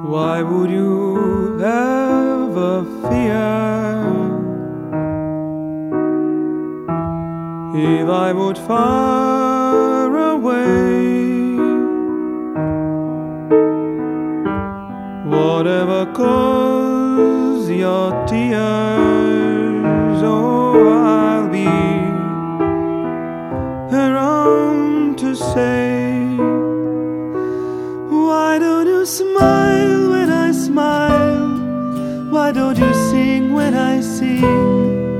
Why would you ever fear if I would far away? Whatever cause your tears, oh, I'll be around to say, why don't you smile when I smile? Why don't you sing when I sing?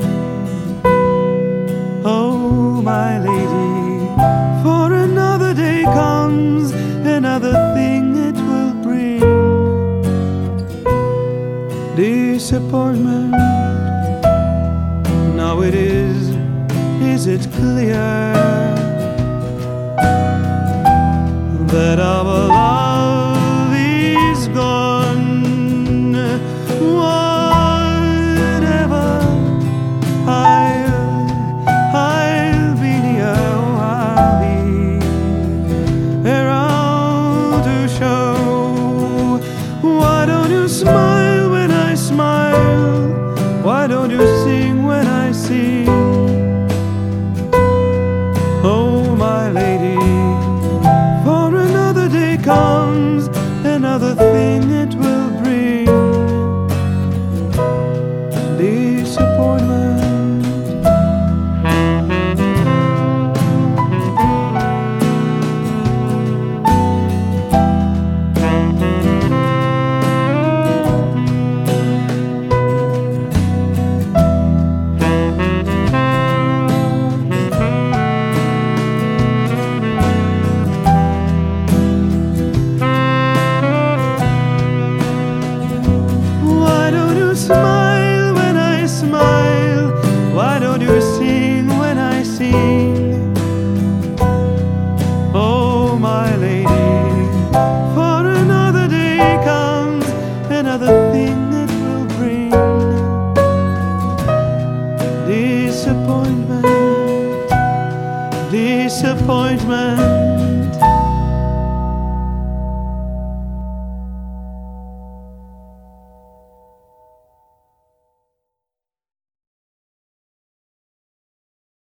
Oh, my lady, for another day comes, another thing it will bring. Disappointment, now it is it clear that